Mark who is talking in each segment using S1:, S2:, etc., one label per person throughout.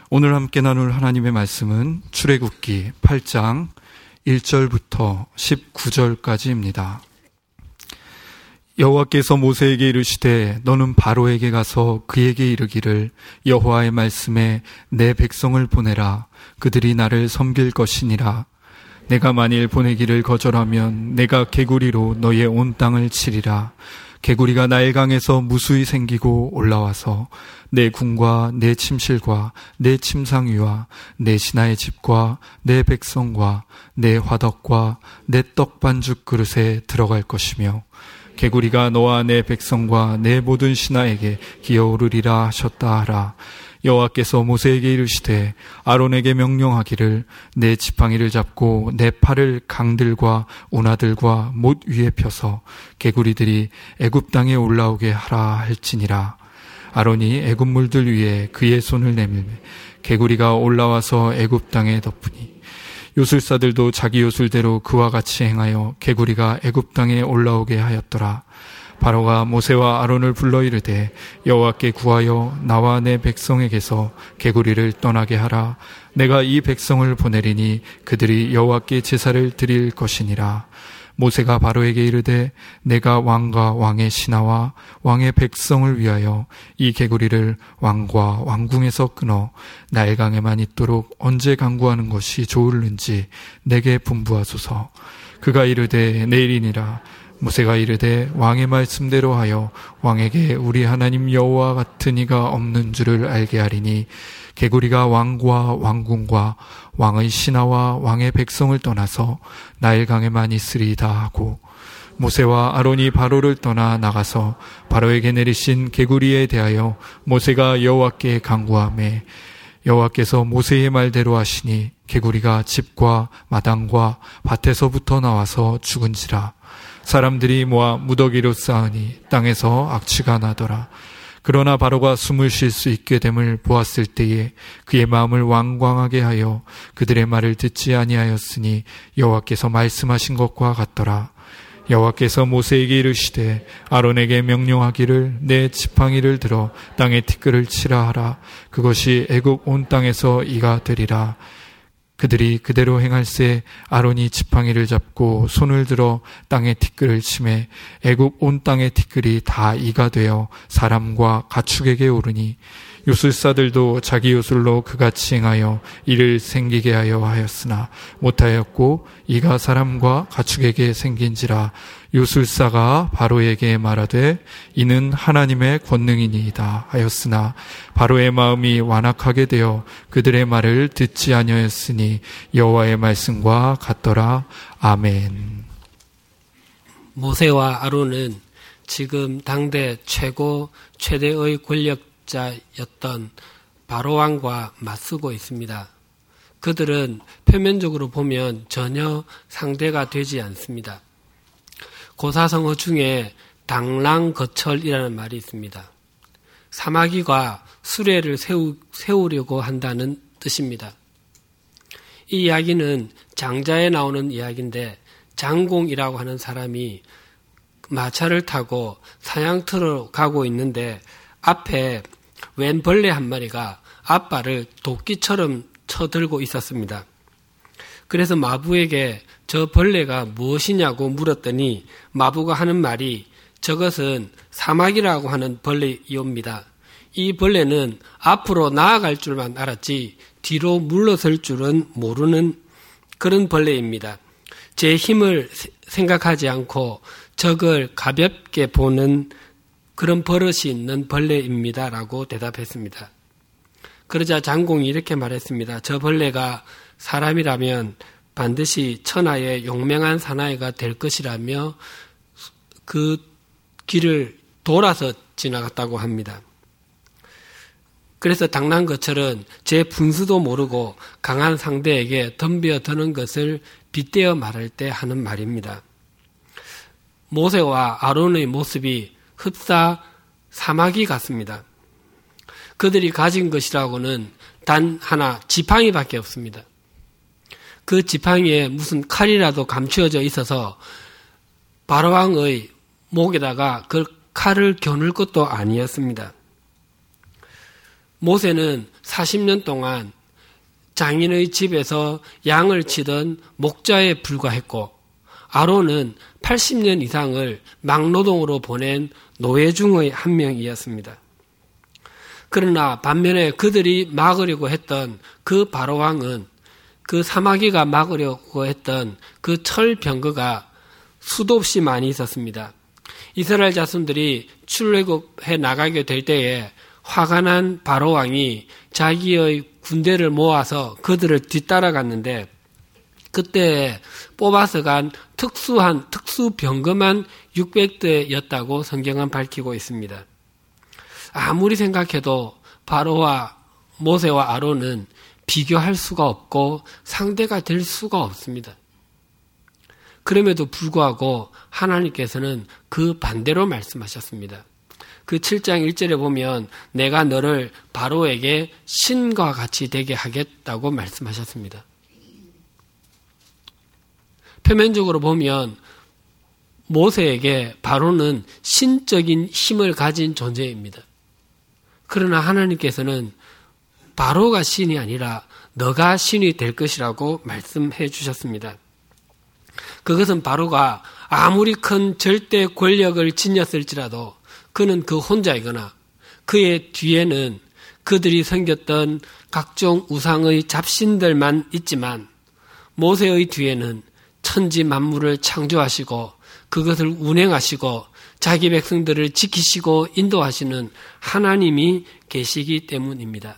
S1: 오늘 함께 나눌 하나님의 말씀은 출애굽기 8장 1절부터 19절까지입니다. 여호와께서 모세에게 이르시되 너는 바로에게 가서 그에게 이르기를 여호와의 말씀에 내 백성을 보내라. 그들이 나를 섬길 것이니라. 내가 만일 보내기를 거절하면 내가 개구리로 너의 온 땅을 치리라. 개구리가 나일강에서 무수히 생기고 올라와서 내 궁과 내 침실과 내 침상위와 내 신하의 집과 내 백성과 내 화덕과 내 떡반죽 그릇에 들어갈 것이며 개구리가 너와 내 백성과 내 모든 신하에게 기어오르리라 하셨다 하라. 여호와께서 모세에게 이르시되 아론에게 명령하기를 내 지팡이를 잡고 내 팔을 강들과 운하들과 못 위에 펴서 개구리들이 애굽 땅에 올라오게 하라 할지니라. 아론이 애굽 물들 위에 그의 손을 내밀매 개구리가 올라와서 애굽 땅에 덮으니 요술사들도 자기 요술대로 그와 같이 행하여 개구리가 애굽 땅에 올라오게 하였더라. 바로가 모세와 아론을 불러 이르되 여호와께 구하여 나와 내 백성에게서 개구리를 떠나게 하라. 내가 이 백성을 보내리니 그들이 여호와께 제사를 드릴 것이니라. 모세가 바로에게 이르되 내가 왕과 왕의 신하와 왕의 백성을 위하여 이 개구리를 왕과 왕궁에서 끊어 나일강에만 있도록 언제 강구하는 것이 좋을는지 내게 분부하소서. 그가 이르되 내일이니라. 모세가 이르되 왕의 말씀대로 하여 왕에게 우리 하나님 여호와 같은 이가 없는 줄을 알게 하리니 개구리가 왕과 왕궁과 왕의 신하와 왕의 백성을 떠나서 나일강에만 있으리이다 하고 모세와 아론이 바로를 떠나 나가서 바로에게 내리신 개구리에 대하여 모세가 여호와께 간구하매 여호와께서 모세의 말대로 하시니 개구리가 집과 마당과 밭에서부터 나와서 죽은지라. 사람들이 모아 무더기로 쌓으니 땅에서 악취가 나더라. 그러나 바로가 숨을 쉴 수 있게 됨을 보았을 때에 그의 마음을 완강하게 하여 그들의 말을 듣지 아니하였으니 여호와께서 말씀하신 것과 같더라. 여호와께서 모세에게 이르시되 아론에게 명령하기를 내 지팡이를 들어 땅에 티끌을 치라 하라. 그것이 애굽 온 땅에서 이가 되리라. 그들이 그대로 행할세 아론이 지팡이를 잡고 손을 들어 땅에 티끌을 치매 애굽 온 땅의 티끌이 다 이가 되어 사람과 가축에게 오르니 요술사들도 자기 요술로 그같이 행하여 이를 생기게 하였으나 못하였고 이가 사람과 가축에게 생긴지라. 요술사가 바로에게 말하되 이는 하나님의 권능이니이다 하였으나 바로의 마음이 완악하게 되어 그들의 말을 듣지 아니하였으니 여호와의 말씀과 같더라. 아멘.
S2: 모세와 아론은 지금 당대 최대의 권력자였던 바로왕과 맞서고 있습니다. 그들은 표면적으로 보면 전혀 상대가 되지 않습니다. 고사성어 중에 당랑거철이라는 말이 있습니다. 사마귀가 수레를 세우려고 한다는 뜻입니다. 이 이야기는 장자에 나오는 이야기인데 장공이라고 하는 사람이 마차를 타고 사냥터로 가고 있는데 앞에 웬 벌레 한 마리가 앞발을 도끼처럼 쳐들고 있었습니다. 그래서 마부에게 저 벌레가 무엇이냐고 물었더니 마부가 하는 말이 저것은 사마귀라고 하는 벌레이옵니다. 이 벌레는 앞으로 나아갈 줄만 알았지 뒤로 물러설 줄은 모르는 그런 벌레입니다. 제 힘을 생각하지 않고 적을 가볍게 보는 그런 버릇이 있는 벌레입니다. 라고 대답했습니다. 그러자 장공이 이렇게 말했습니다. 저 벌레가 사람이라면 반드시 천하의 용맹한 사나이가 될 것이라며 그 길을 돌아서 지나갔다고 합니다. 그래서 당랑거철은 제 분수도 모르고 강한 상대에게 덤벼드는 것을 빗대어 말할 때 하는 말입니다. 모세와 아론의 모습이 흡사 사마귀 같습니다. 그들이 가진 것이라고는 단 하나 지팡이밖에 없습니다. 그 지팡이에 무슨 칼이라도 감추어져 있어서 바로왕의 목에다가 그 칼을 겨눌 것도 아니었습니다. 모세는 40년 동안 장인의 집에서 양을 치던 목자에 불과했고 아론은 80년 이상을 막노동으로 보낸 노예 중의 한 명이었습니다. 그러나 반면에 그들이 막으려고 했던 그 바로왕은 그 사마귀가 막으려고 했던 그 철병거가 수도 없이 많이 있었습니다. 이스라엘 자손들이 출애굽해 나가게 될 때에 화가 난 바로왕이 자기의 군대를 모아서 그들을 뒤따라갔는데 그때 뽑아서 간 특수 병거만 600대였다고 성경은 밝히고 있습니다. 아무리 생각해도 바로와 모세와 아론은 비교할 수가 없고 상대가 될 수가 없습니다. 그럼에도 불구하고 하나님께서는 그 반대로 말씀하셨습니다. 그 7장 1절에 보면 내가 너를 바로에게 신과 같이 되게 하겠다고 말씀하셨습니다. 표면적으로 보면 모세에게 바로는 신적인 힘을 가진 존재입니다. 그러나 하나님께서는 바로가 신이 아니라 너가 신이 될 것이라고 말씀해 주셨습니다. 그것은 바로가 아무리 큰 절대 권력을 지녔을지라도 그는 그 혼자이거나 그의 뒤에는 그들이 섬겼던 각종 우상의 잡신들만 있지만 모세의 뒤에는 천지 만물을 창조하시고 그것을 운행하시고 자기 백성들을 지키시고 인도하시는 하나님이 계시기 때문입니다.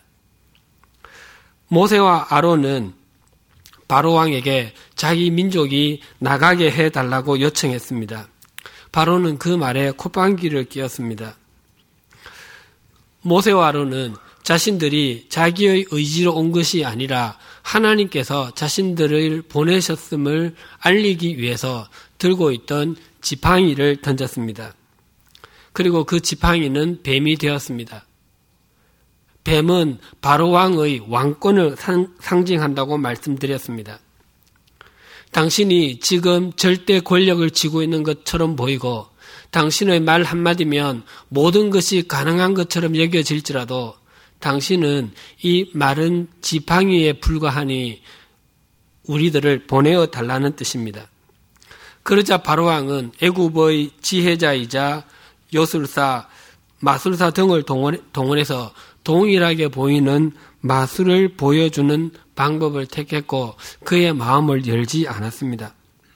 S2: 모세와 아론은 바로왕에게 자기 민족이 나가게 해달라고 요청했습니다. 바로는 그 말에 콧방귀를 뀌었습니다. 모세와 아론은 자신들이 자기의 의지로 온 것이 아니라 하나님께서 자신들을 보내셨음을 알리기 위해서 들고 있던 지팡이를 던졌습니다. 그리고 그 지팡이는 뱀이 되었습니다. 뱀은 바로왕의 왕권을 상징한다고 말씀드렸습니다. 당신이 지금 절대 권력을 쥐고 있는 것처럼 보이고 당신의 말 한마디면 모든 것이 가능한 것처럼 여겨질지라도 당신은 이 마른 지팡이에 불과하니 우리들을 보내어 달라는 뜻입니다. 그러자 바로왕은 애굽의 지혜자이자 요술사, 마술사 등을 동원해서 동일하게 보이는 마술을 보여주는 방법을 택했고 그의 마음을 열지 않았습니다.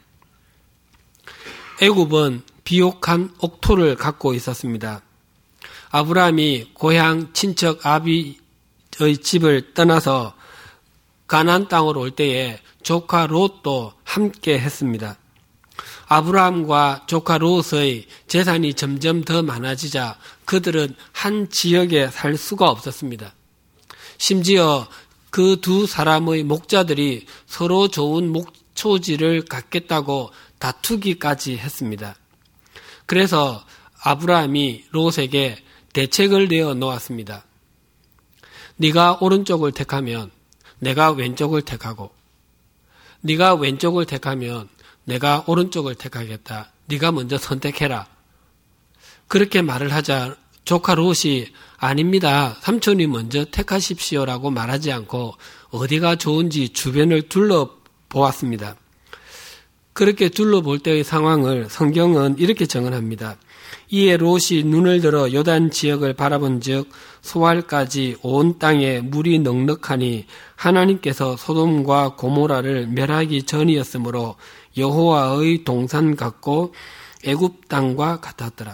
S2: 애굽은 비옥한 옥토를 갖고 있었습니다. 아브라함이 고향 친척 아비의 집을 떠나서 가나안 땅으로 올 때에 조카 롯도 함께 했습니다. 아브라함과 조카 롯의 재산이 점점 더 많아지자 그들은 한 지역에 살 수가 없었습니다. 심지어 그 두 사람의 목자들이 서로 좋은 목초지를 갖겠다고 다투기까지 했습니다. 그래서 아브라함이 롯에게 대책을 내어 놓았습니다. 네가 오른쪽을 택하면 내가 왼쪽을 택하고 네가 왼쪽을 택하면 내가 오른쪽을 택하겠다. 네가 먼저 선택해라. 그렇게 말을 하자 조카 롯이 아닙니다. 삼촌이 먼저 택하십시오라고 말하지 않고 어디가 좋은지 주변을 둘러보았습니다. 그렇게 둘러볼 때의 상황을 성경은 이렇게 정언합니다. 이에 롯이 눈을 들어 요단 지역을 바라본 즉 소알까지 온 땅에 물이 넉넉하니 하나님께서 소돔과 고모라를 멸하기 전이었으므로 여호와의 동산 같고 애굽 땅과 같았더라.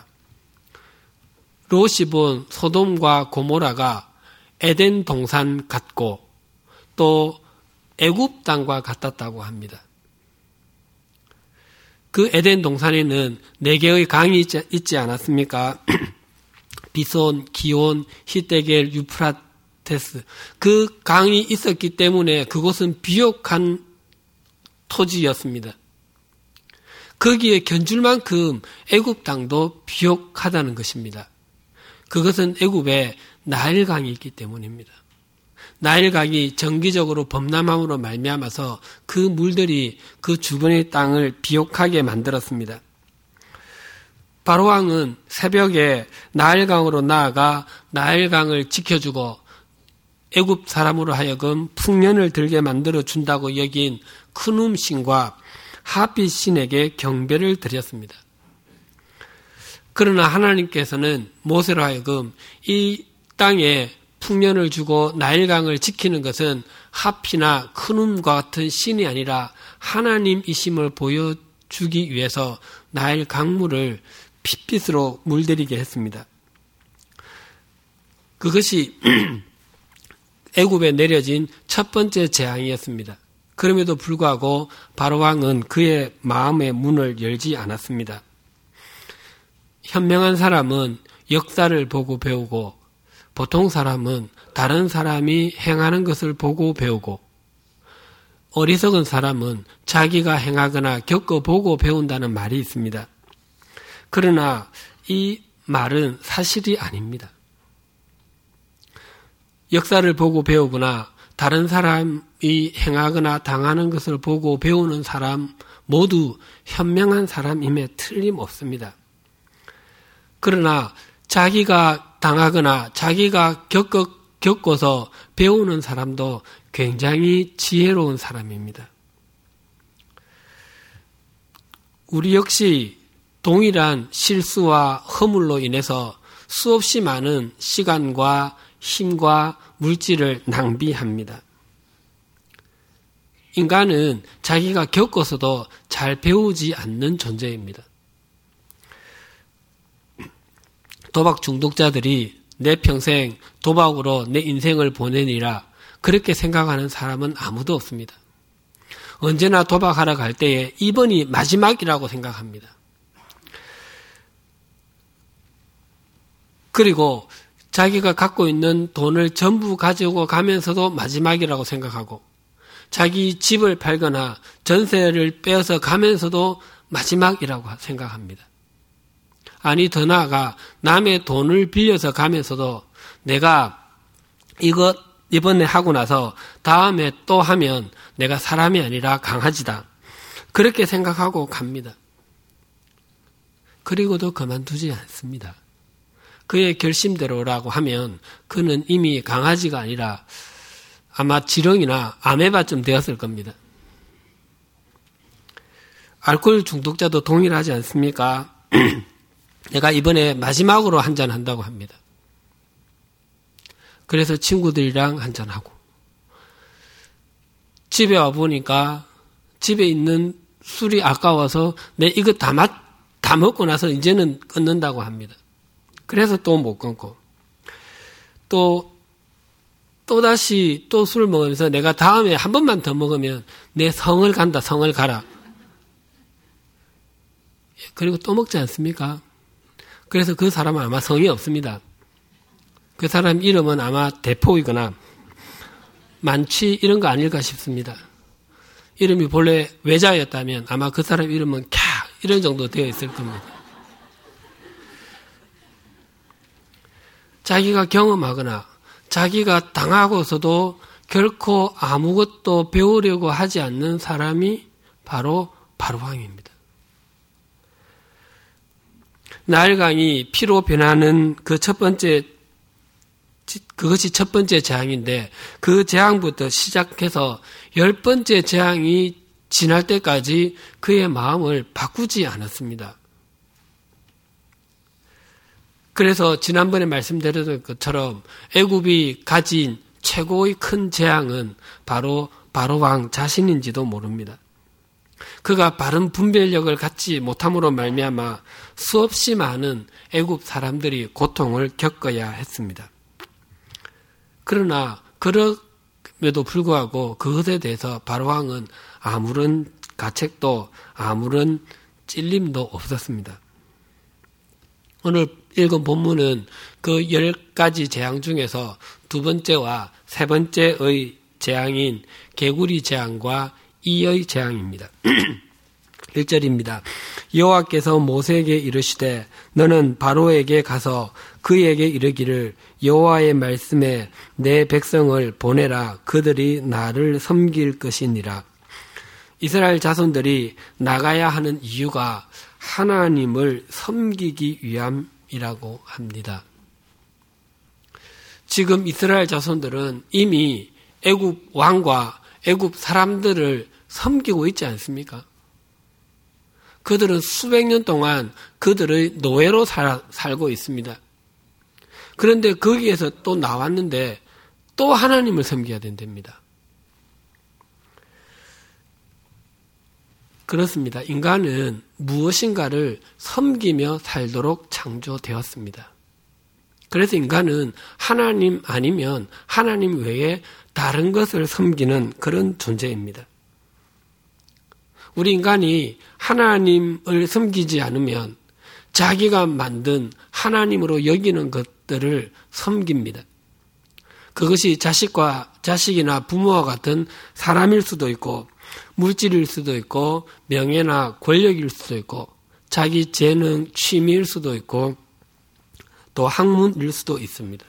S2: 롯이 본 소돔과 고모라가 에덴 동산 같고 또 애굽 땅과 같았다고 합니다. 그 에덴 동산에는 4개의 강이 있지 않았습니까? 비손, 기온, 히데겔, 유프라테스. 그 강이 있었기 때문에 그곳은 비옥한 토지였습니다. 거기에 견줄 만큼 애굽 땅도 비옥하다는 것입니다. 그것은 애굽에 나일강이 있기 때문입니다. 나일강이 정기적으로 범람함으로 말미암아서 그 물들이 그 주변의 땅을 비옥하게 만들었습니다. 바로왕은 새벽에 나일강으로 나아가 나일강을 지켜주고 애굽 사람으로 하여금 풍년을 들게 만들어 준다고 여긴 크눔 신과 하빛 신에게 경배를 드렸습니다. 그러나 하나님께서는 모세로 하여금 이 땅에 풍년을 주고 나일강을 지키는 것은 하피나 크눔과 같은 신이 아니라 하나님이심을 보여주기 위해서 나일 강물을 핏빛으로 물들이게 했습니다. 그것이 애굽에 내려진 첫 번째 재앙이었습니다. 그럼에도 불구하고 바로왕은 그의 마음의 문을 열지 않았습니다. 현명한 사람은 역사를 보고 배우고 보통 사람은 다른 사람이 행하는 것을 보고 배우고 어리석은 사람은 자기가 행하거나 겪어보고 배운다는 말이 있습니다. 그러나 이 말은 사실이 아닙니다. 역사를 보고 배우거나 다른 사람이 행하거나 당하는 것을 보고 배우는 사람 모두 현명한 사람임에 틀림없습니다. 그러나 자기가 당하거나 자기가 겪어서 배우는 사람도 굉장히 지혜로운 사람입니다. 우리 역시 동일한 실수와 허물로 인해서 수없이 많은 시간과 힘과 물질을 낭비합니다. 인간은 자기가 겪어서도 잘 배우지 않는 존재입니다. 도박 중독자들이 내 평생 도박으로 내 인생을 보내니라 그렇게 생각하는 사람은 아무도 없습니다. 언제나 도박하러 갈 때에 이번이 마지막이라고 생각합니다. 그리고 자기가 갖고 있는 돈을 전부 가지고 가면서도 마지막이라고 생각하고 자기 집을 팔거나 전세를 빼앗아 가면서도 마지막이라고 생각합니다. 아니 더 나아가 남의 돈을 빌려서 가면서도 내가 이거 이번에 하고 나서 다음에 또 하면 내가 사람이 아니라 강아지다. 그렇게 생각하고 갑니다. 그리고도 그만두지 않습니다. 그의 결심대로라고 하면 그는 이미 강아지가 아니라 아마 지렁이나 아메바쯤 되었을 겁니다. 알코올 중독자도 동일하지 않습니까? 내가 이번에 마지막으로 한잔 한다고 합니다. 그래서 친구들이랑 한잔하고 집에 와보니까 집에 있는 술이 아까워서 내 이거 다 먹고 나서 이제는 끊는다고 합니다. 그래서 또 못 끊고 또다시 또 술 먹으면서 내가 다음에 한 번만 더 먹으면 내 성을 간다, 성을 가라. 그리고 또 먹지 않습니까? 그래서 그 사람은 아마 성이 없습니다. 그 사람 이름은 아마 대포이거나 만취 이런 거 아닐까 싶습니다. 이름이 본래 외자였다면 아마 그 사람 이름은 캬 이런 정도 되어 있을 겁니다. 자기가 경험하거나 자기가 당하고서도 결코 아무것도 배우려고 하지 않는 사람이 바로 바로왕입니다. 나일강이 피로 변하는 그것이 첫 번째 재앙인데 그 재앙부터 시작해서 10번째 재앙이 지날 때까지 그의 마음을 바꾸지 않았습니다. 그래서 지난번에 말씀드렸던 것처럼 애굽이 가진 최고의 큰 재앙은 바로 바로왕 자신인지도 모릅니다. 그가 바른 분별력을 갖지 못함으로 말미암아 수없이 많은 애굽 사람들이 고통을 겪어야 했습니다. 그러나 그럼에도 불구하고 그것에 대해서 바로왕은 아무런 가책도 아무런 찔림도 없었습니다. 오늘 읽은 본문은 그 10가지 재앙 중에서 두 번째와 세 번째의 재앙인 개구리 재앙과 이의 재앙입니다. 1절입니다. 여호와께서 모세에게 이르시되 너는 바로에게 가서 그에게 이르기를 여호와의 말씀에 내 백성을 보내라 그들이 나를 섬길 것이니라. 이스라엘 자손들이 나가야 하는 이유가 하나님을 섬기기 위함이라고 합니다. 지금 이스라엘 자손들은 이미 애굽 왕과 애굽 사람들을 섬기고 있지 않습니까? 그들은 수백 년 동안 그들의 노예로 살고 있습니다. 그런데 거기에서 또 나왔는데 또 하나님을 섬겨야 된답니다. 그렇습니다. 인간은 무엇인가를 섬기며 살도록 창조되었습니다. 그래서 인간은 하나님 아니면 하나님 외에 다른 것을 섬기는 그런 존재입니다. 우리 인간이 하나님을 섬기지 않으면 자기가 만든 하나님으로 여기는 것들을 섬깁니다. 그것이 자식이나 부모와 같은 사람일 수도 있고 물질일 수도 있고 명예나 권력일 수도 있고 자기 재능, 취미일 수도 있고 또 학문일 수도 있습니다.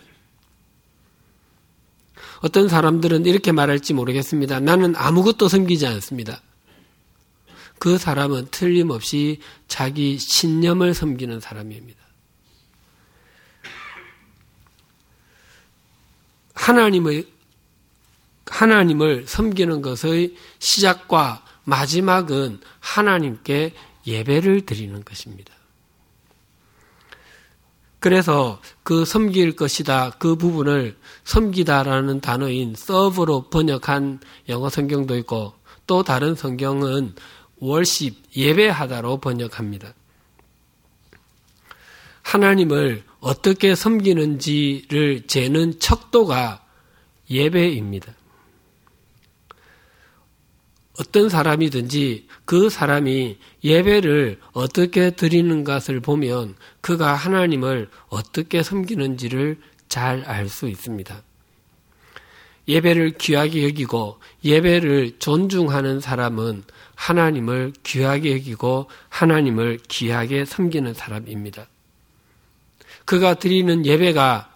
S2: 어떤 사람들은 이렇게 말할지 모르겠습니다. 나는 아무것도 섬기지 않습니다. 그 사람은 틀림없이 자기 신념을 섬기는 사람입니다. 하나님을 섬기는 것의 시작과 마지막은 하나님께 예배를 드리는 것입니다. 그래서 그 섬길 것이다 그 부분을 섬기다라는 단어인 serve로 번역한 영어 성경도 있고 또 다른 성경은 worship, 예배하다로 번역합니다. 하나님을 어떻게 섬기는지를 재는 척도가 예배입니다. 어떤 사람이든지 그 사람이 예배를 어떻게 드리는 것을 보면 그가 하나님을 어떻게 섬기는지를 잘 알 수 있습니다. 예배를 귀하게 여기고 예배를 존중하는 사람은 하나님을 귀하게 여기고 하나님을 귀하게 섬기는 사람입니다. 그가 드리는 예배가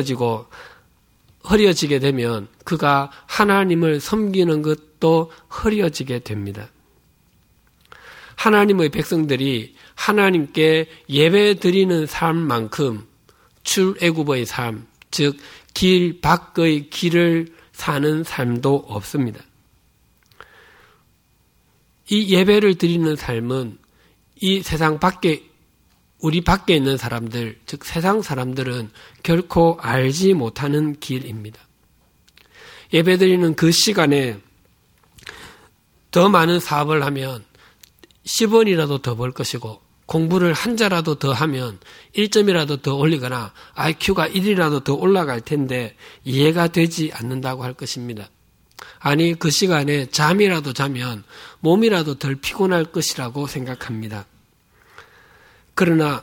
S2: 흐려지게 되면 그가 하나님을 섬기는 것도 흐려지게 됩니다. 하나님의 백성들이 하나님께 예배 드리는 삶만큼 출애굽의 삶, 즉 길 밖의 길을 사는 삶도 없습니다. 이 예배를 드리는 삶은 이 세상 밖에 우리 밖에 있는 사람들, 즉 세상 사람들은 결코 알지 못하는 길입니다. 예배드리는 그 시간에 더 많은 사업을 하면 10원이라도 더 벌 것이고 공부를 한 자라도 더 하면 1점이라도 더 올리거나 IQ가 1이라도 더 올라갈 텐데 이해가 되지 않는다고 할 것입니다. 아니 그 시간에 잠이라도 자면 몸이라도 덜 피곤할 것이라고 생각합니다. 그러나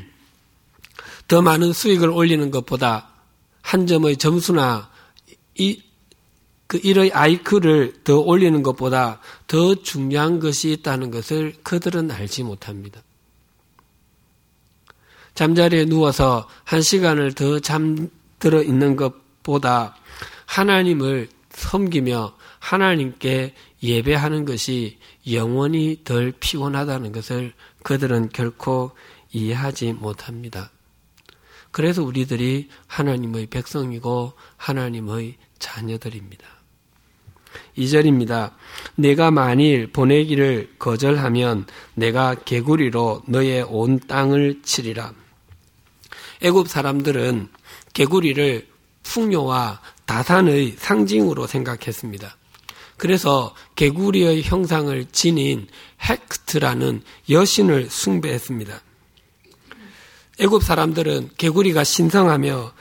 S2: 더 많은 수익을 올리는 것보다 한 점의 점수나 일의 IQ를 더 올리는 것보다 더 중요한 것이 있다는 것을 그들은 알지 못합니다. 잠자리에 누워서 1시간을 더 잠들어 있는 것보다 하나님을 섬기며 하나님께 예배하는 것이 영원히 덜 피곤하다는 것을 그들은 결코 이해하지 못합니다. 그래서 우리들이 하나님의 백성이고 하나님의 자녀들입니다. 2절입니다. 내가 만일 보내기를 거절하면 내가 개구리로 너의 온 땅을 치리라. 애굽 사람들은 개구리를 풍요와 다산의 상징으로 생각했습니다. 그래서 개구리의 형상을 지닌 헥트라는 여신을 숭배했습니다. 애굽 사람들은 개구리가 신성하며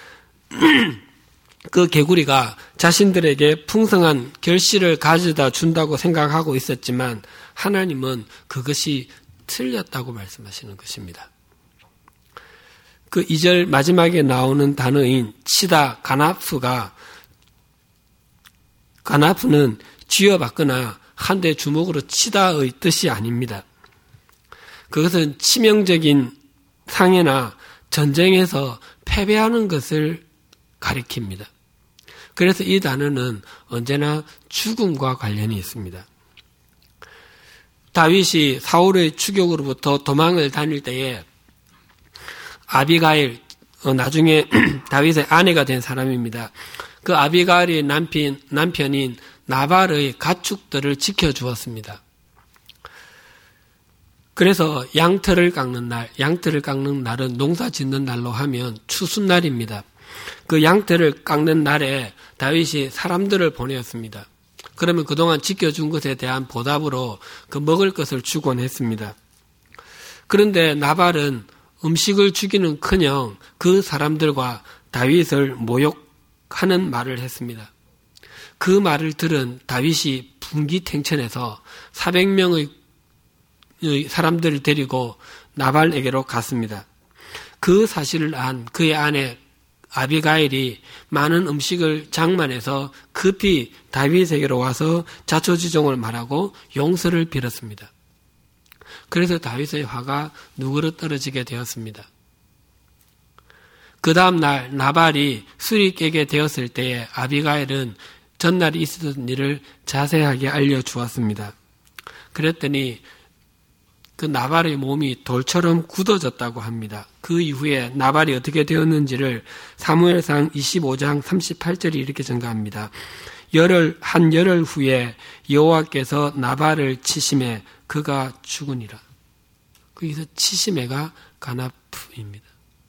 S2: 그 개구리가 자신들에게 풍성한 결실을 가져다 준다고 생각하고 있었지만 하나님은 그것이 틀렸다고 말씀하시는 것입니다. 그 2절 마지막에 나오는 단어인 치다, 가나프는 쥐어받거나 한 대 주먹으로 치다의 뜻이 아닙니다. 그것은 치명적인 상해나 전쟁에서 패배하는 것을 가리킵니다. 그래서 이 단어는 언제나 죽음과 관련이 있습니다. 다윗이 사울의 추격으로부터 도망을 다닐 때에 아비가일, 나중에 다윗의 아내가 된 사람입니다. 그 아비가일의 남편인 나발의 가축들을 지켜주었습니다. 그래서 양털을 깎는 날은 농사 짓는 날로 하면 추수날입니다. 그 양털을 깎는 날에 다윗이 사람들을 보내었습니다. 그러면 그동안 지켜준 것에 대한 보답으로 그 먹을 것을 주곤 했습니다. 그런데 나발은 음식을 주기는커녕 그 사람들과 다윗을 모욕하는 말을 했습니다. 그 말을 들은 다윗이 분기탱천해서 400명의 사람들을 데리고 나발에게로 갔습니다. 그 사실을 안 그의 아내 아비가일이 많은 음식을 장만해서 급히 다윗에게로 와서 자초지종을 말하고 용서를 빌었습니다. 그래서 다윗의 화가 누그러 떨어지게 되었습니다. 그 다음 날 나발이 술이 깨게 되었을 때에 아비가일은 전날에 있었던 일을 자세하게 알려주었습니다. 그랬더니 그 나발의 몸이 돌처럼 굳어졌다고 합니다. 그 이후에 나발이 어떻게 되었는지를 사무엘상 25장 38절이 이렇게 전가합니다. 한 열흘 후에 여호와께서 나발을 치심에 그가 죽으니라. 거기서 치심에가 가나프입니다.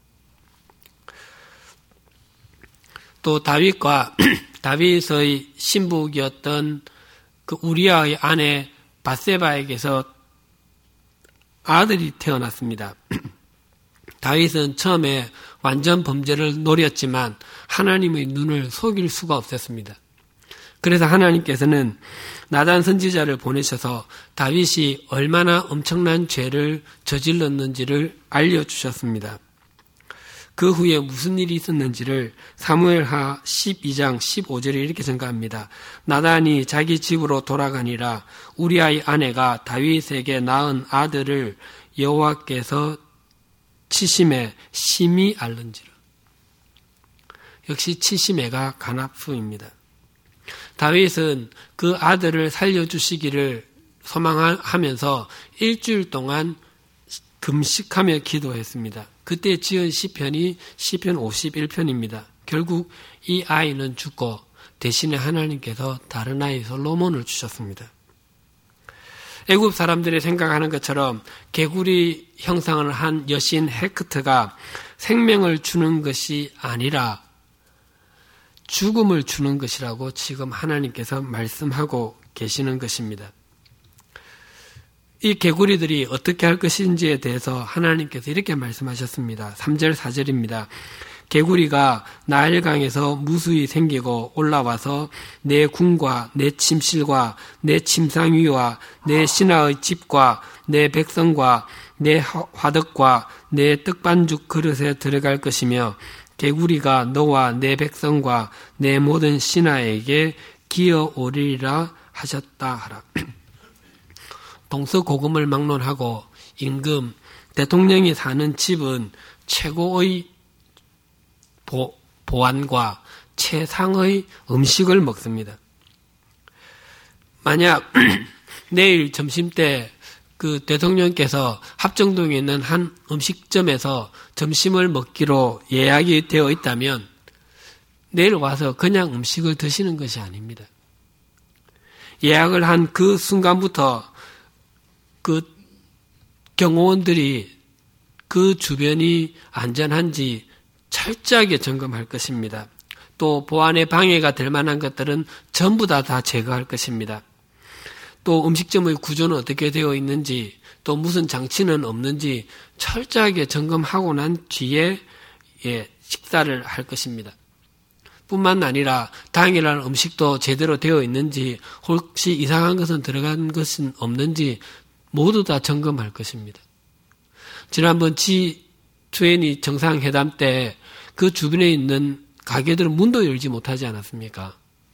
S2: 또 다윗의 신부였던 그 우리아의 아내 밧세바에게서 아들이 태어났습니다. 다윗은 처음에 완전 범죄를 노렸지만 하나님의 눈을 속일 수가 없었습니다. 그래서 하나님께서는 나단 선지자를 보내셔서 다윗이 얼마나 엄청난 죄를 저질렀는지를 알려주셨습니다. 그 후에 무슨 일이 있었는지를 사무엘하 12장 15절에 이렇게 전가합니다. 나단이 자기 집으로 돌아가니라 우리아의 아내가 다윗에게 낳은 아들을 여호와께서 치심에 심히 앓는지라. 역시 치심에가 가나프입니다. 다윗은 그 아들을 살려주시기를 소망하면서 일주일 동안 금식하며 기도했습니다. 그때 지은 시편이 시편 51편입니다. 결국 이 아이는 죽고 대신에 하나님께서 다른 아이 솔로몬을 주셨습니다. 애굽 사람들이 생각하는 것처럼 개구리 형상을 한 여신 헤크트가 생명을 주는 것이 아니라 죽음을 주는 것이라고 지금 하나님께서 말씀하고 계시는 것입니다. 이 개구리들이 어떻게 할 것인지에 대해서 하나님께서 이렇게 말씀하셨습니다. 3절 4절입니다. 개구리가 나일강에서 무수히 생기고 올라와서 내 궁과 내 침실과 내 침상 위와 내 신하의 집과 내 백성과 내 화덕과 내 떡반죽 그릇에 들어갈 것이며 개구리가 너와 내 백성과 내 모든 신하에게 기어오리라 하셨다 하라. 동서고금을 막론하고 임금, 대통령이 사는 집은 최고의 보안과 최상의 음식을 먹습니다. 만약 내일 점심때 그 대통령께서 합정동에 있는 한 음식점에서 점심을 먹기로 예약이 되어 있다면 내일 와서 그냥 음식을 드시는 것이 아닙니다. 예약을 한 그 순간부터 그 경호원들이 그 주변이 안전한지 철저하게 점검할 것입니다. 또 보안에 방해가 될 만한 것들은 전부 다 제거할 것입니다. 또 음식점의 구조는 어떻게 되어 있는지, 또 무슨 장치는 없는지 철저하게 점검하고 난 뒤에 식사를 할 것입니다. 뿐만 아니라 당일날 음식도 제대로 되어 있는지, 혹시 이상한 것은 들어간 것은 없는지 모두 다 점검할 것입니다. 지난번 G20 정상회담 때 그 주변에 있는 가게들은 문도 열지 못하지 않았습니까?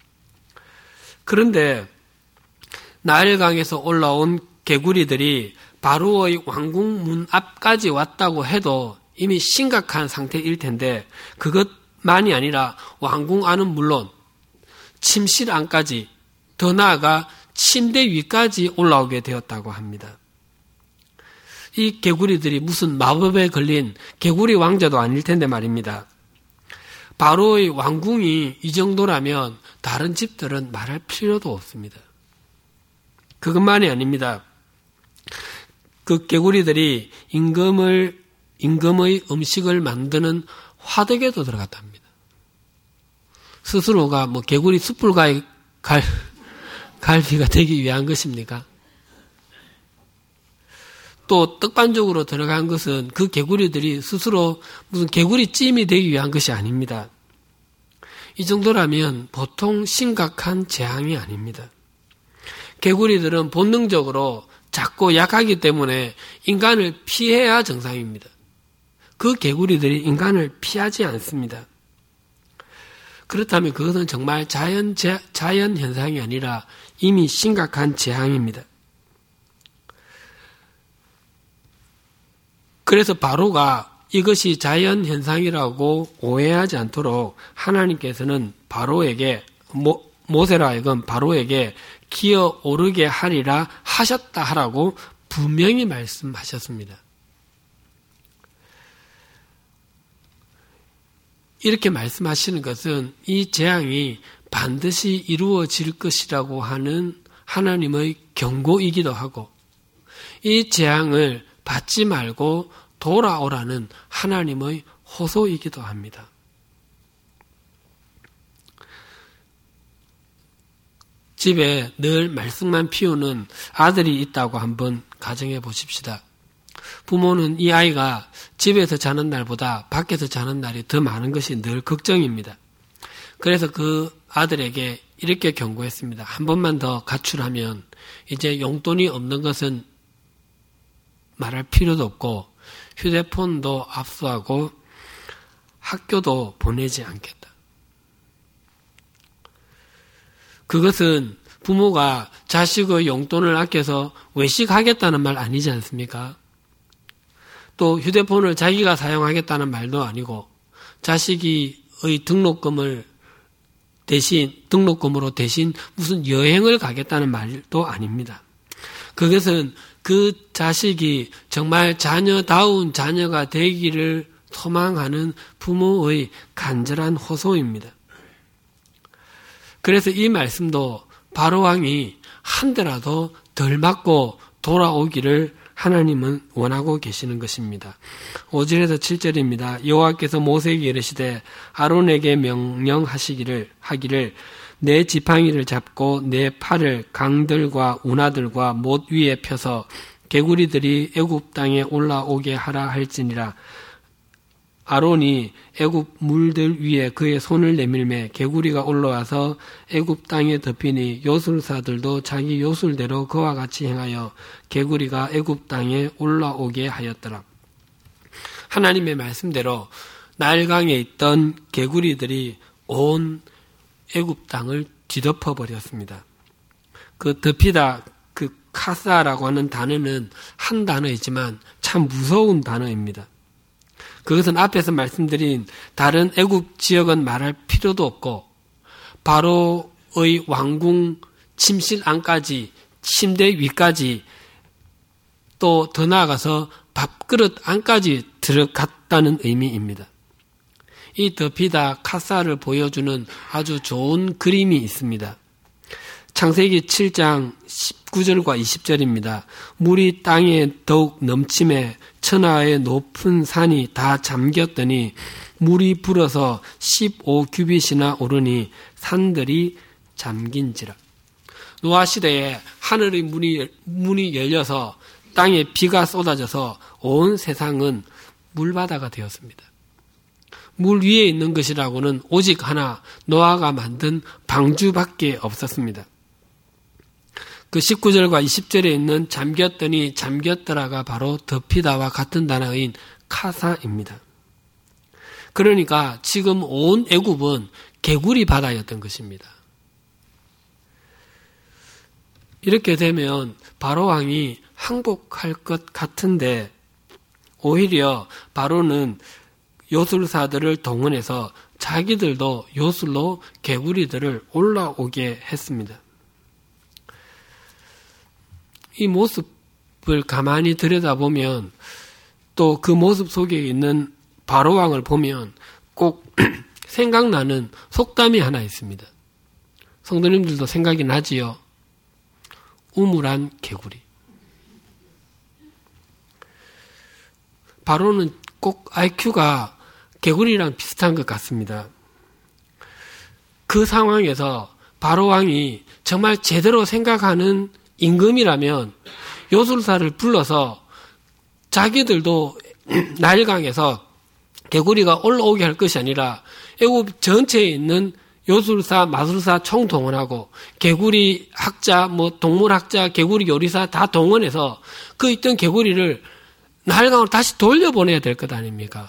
S2: 그런데 나일강에서 올라온 개구리들이 바로의 왕궁 문 앞까지 왔다고 해도 이미 심각한 상태일 텐데 그것만이 아니라 왕궁 안은 물론 침실 안까지, 더 나아가 침대 위까지 올라오게 되었다고 합니다. 이 개구리들이 무슨 마법에 걸린 개구리 왕자도 아닐 텐데 말입니다. 바로의 왕궁이 이 정도라면 다른 집들은 말할 필요도 없습니다. 그것만이 아닙니다. 그 개구리들이 임금의 음식을 만드는 화덕에도 들어갔답니다. 스스로가 뭐 개구리 숯불가의 갈비가 되기 위한 것입니까? 또 떡반죽으로 들어간 것은 그 개구리들이 스스로 무슨 개구리 찜이 되기 위한 것이 아닙니다. 이 정도라면 보통 심각한 재앙이 아닙니다. 개구리들은 본능적으로 작고 약하기 때문에 인간을 피해야 정상입니다. 그 개구리들이 인간을 피하지 않습니다. 그렇다면 그것은 정말 자연 현상이 아니라 이미 심각한 재앙입니다. 그래서 바로가 이것이 자연 현상이라고 오해하지 않도록 하나님께서는 바로에게 모세라 하여금 바로에게 기어 오르게 하리라 하셨다 하라고 분명히 말씀하셨습니다. 이렇게 말씀하시는 것은 이 재앙이 반드시 이루어질 것이라고 하는 하나님의 경고이기도 하고 이 재앙을 받지 말고 돌아오라는 하나님의 호소이기도 합니다. 집에 늘 말썽만 피우는 아들이 있다고 한번 가정해 보십시다. 부모는 이 아이가 집에서 자는 날보다 밖에서 자는 날이 더 많은 것이 늘 걱정입니다. 그래서 그 아들에게 이렇게 경고했습니다. 한 번만 더 가출하면 이제 용돈이 없는 것은 말할 필요도 없고 휴대폰도 압수하고 학교도 보내지 않겠다. 그것은 부모가 자식의 용돈을 아껴서 외식하겠다는 말 아니지 않습니까? 또 휴대폰을 자기가 사용하겠다는 말도 아니고 자식의 등록금으로 대신 무슨 여행을 가겠다는 말도 아닙니다. 그것은 그 자식이 정말 자녀다운 자녀가 되기를 소망하는 부모의 간절한 호소입니다. 그래서 이 말씀도 바로왕이 한 대라도 덜 맞고 돌아오기를 하나님은 원하고 계시는 것입니다. 5절에서 7절입니다. 여호와께서 모세에게 이르시되 아론에게 명령하시기를 내 지팡이를 잡고 내 팔을 강들과 운하들과 못 위에 펴서 개구리들이 애굽 땅에 올라오게 하라 할지니라. 아론이 애굽 물들 위에 그의 손을 내밀매 개구리가 올라와서 애굽 땅에 덮이니 요술사들도 자기 요술대로 그와 같이 행하여 개구리가 애굽 땅에 올라오게 하였더라. 하나님의 말씀대로 나일강에 있던 개구리들이 온 애굽 땅을 뒤덮어 버렸습니다. 그 덮이다, 그 카사라고 하는 단어는 한 단어이지만 참 무서운 단어입니다. 그것은 앞에서 말씀드린 다른 애굽 지역은 말할 필요도 없고 바로의 왕궁 침실 안까지 침대 위까지 또 더 나아가서 밥그릇 안까지 들어갔다는 의미입니다. 이 덮이다 카사를 보여주는 아주 좋은 그림이 있습니다. 창세기 7장 19절과 20절입니다. 물이 땅에 더욱 넘침에 천하의 높은 산이 다 잠겼더니 물이 불어서 15규빗이나 오르니 산들이 잠긴지라. 노아 시대에 하늘의 문이 열려서 땅에 비가 쏟아져서 온 세상은 물바다가 되었습니다. 물 위에 있는 것이라고는 오직 하나 노아가 만든 방주밖에 없었습니다. 그 19절과 20절에 있는 잠겼더니 잠겼더라가 바로 덮이다와 같은 단어인 카사입니다. 그러니까 지금 온 애굽은 개구리 바다였던 것입니다. 이렇게 되면 바로왕이 항복할 것 같은데 오히려 바로는 요술사들을 동원해서 자기들도 요술로 개구리들을 올라오게 했습니다. 이 모습 모습을 가만히 들여다보면 또 그 모습 속에 있는 바로왕을 보면 꼭 생각나는 속담이 하나 있습니다. 성도님들도 생각이 나지요? 우물한 개구리. 바로는 꼭 IQ가 개구리랑 비슷한 것 같습니다. 그 상황에서 바로왕이 정말 제대로 생각하는 임금이라면 요술사를 불러서 자기들도 나일강에서 개구리가 올라오게 할 것이 아니라 애국 전체에 있는 요술사, 마술사 총동원하고 개구리 학자, 동물학자, 개구리 요리사 다 동원해서 그 있던 개구리를 나일강으로 다시 돌려보내야 될 것 아닙니까?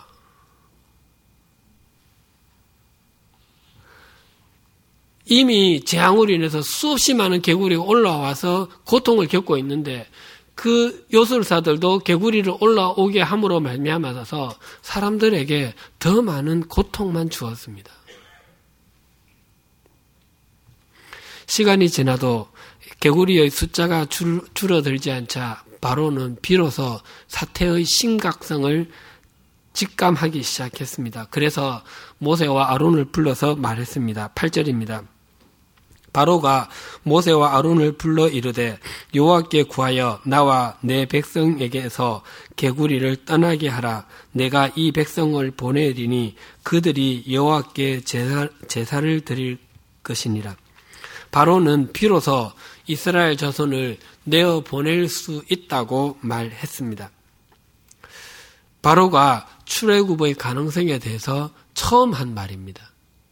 S2: 이미 재앙으로 인해서 수없이 많은 개구리가 올라와서 고통을 겪고 있는데 그 요술사들도 개구리를 올라오게 함으로 말미암아서 사람들에게 더 많은 고통만 주었습니다. 시간이 지나도 개구리의 숫자가 줄어들지 않자 바로는 비로소 사태의 심각성을 직감하기 시작했습니다. 그래서 모세와 아론을 불러서 말했습니다. 8절입니다. 바로가 모세와 아론을 불러 이르되 여호와께 구하여 나와 내 백성에게서 개구리를 떠나게 하라. 내가 이 백성을 보내리니 그들이 여호와께 제사를 드릴 것이니라. 바로는 비로소 이스라엘 자손을 내어 보낼 수 있다고 말했습니다. 바로가 출애굽의 가능성에 대해서 처음 한 말입니다.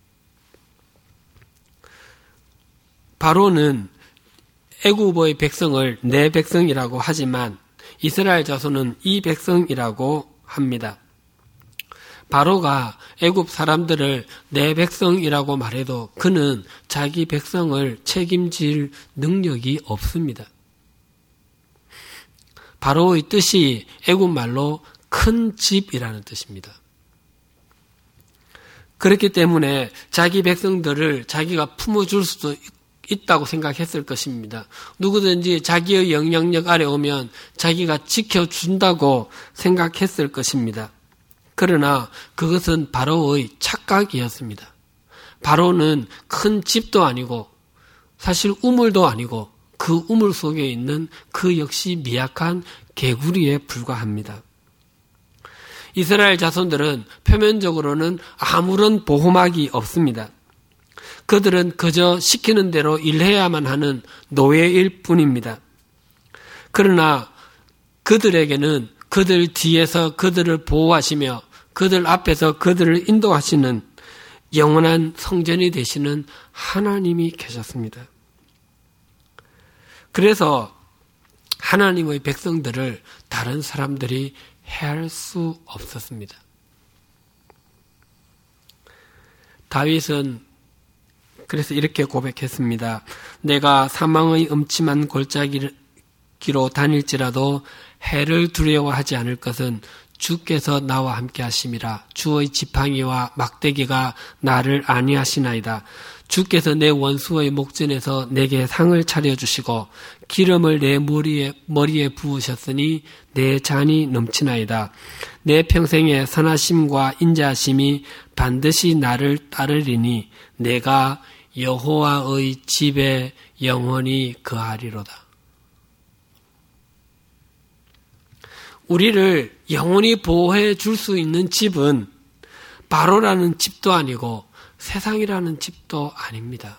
S2: 바로는 애굽의 백성을 내 백성이라고 하지만 이스라엘 자손은 이 백성이라고 합니다. 바로가 애굽 사람들을 내 백성이라고 말해도 그는 자기 백성을 책임질 능력이 없습니다. 바로의 뜻이 애굽 말로 큰 집이라는 뜻입니다. 그렇기 때문에 자기 백성들을 자기가 품어줄 수도 있다고 생각했을 것입니다. 누구든지 자기의 영향력 아래 오면 자기가 지켜준다고 생각했을 것입니다. 그러나 그것은 바로의 착각이었습니다. 바로는 큰 집도 아니고 사실 우물도 아니고 그 우물 속에 있는 그 역시 미약한 개구리에 불과합니다. 이스라엘 자손들은 표면적으로는 아무런 보호막이 없습니다. 그들은 그저 시키는 대로 일해야만 하는 노예일 뿐입니다. 그러나 그들에게는 그들 뒤에서 그들을 보호하시며 그들 앞에서 그들을 인도하시는 영원한 성전이 되시는 하나님이 계셨습니다. 그래서 하나님의 백성들을 다른 사람들이 해할 수 없었습니다. 다윗은 그래서 이렇게 고백했습니다. 내가 사망의 음침한 골짜기로 다닐지라도 해를 두려워하지 않을 것은 주께서 나와 함께 하심이라. 주의 지팡이와 막대기가 나를 안위하시나이다. 주께서 내 원수의 목전에서 내게 상을 차려주시고 기름을 내 머리에 부으셨으니 내 잔이 넘치나이다. 내 평생의 선하심과 인자하심이 반드시 나를 따르리니 내가 여호와의 집에 영원히 거하리로다. 우리를 영원히 보호해 줄 수 있는 집은 바로라는 집도 아니고 세상이라는 집도 아닙니다.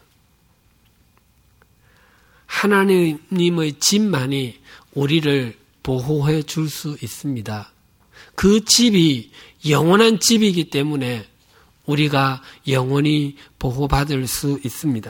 S2: 하나님의 집만이 우리를 보호해 줄 수 있습니다. 그 집이 영원한 집이기 때문에 우리가 영원히 보호받을 수 있습니다.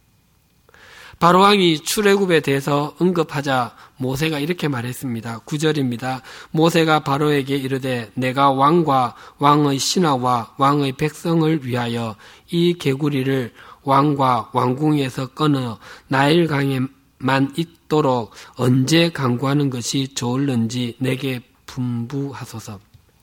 S2: 바로왕이 출애굽에 대해서 언급하자 모세가 이렇게 말했습니다. 9절입니다. 모세가 바로에게 이르되 내가 왕과 왕의 신하와 왕의 백성을 위하여 이 개구리를 왕과 왕궁에서 끊어 나일강에만 있도록 언제 강구하는 것이 좋을는지 내게 분부하소서.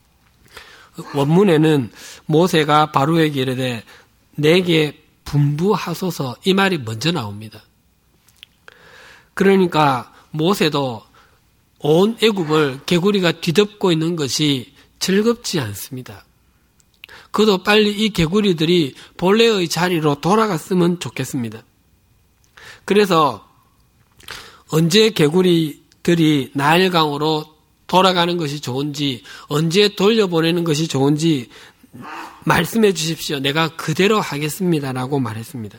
S2: 원문에는 모세가 바로에게 이르되 내게 분부하소서 이 말이 먼저 나옵니다. 그러니까 모세도 온 애국을 개구리가 뒤덮고 있는 것이 즐겁지 않습니다. 그도 빨리 이 개구리들이 본래의 자리로 돌아갔으면 좋겠습니다. 그래서 언제 개구리들이 나일강으로 돌아가는 것이 좋은지, 언제 돌려보내는 것이 좋은지 말씀해 주십시오. 내가 그대로 하겠습니다라고 말했습니다.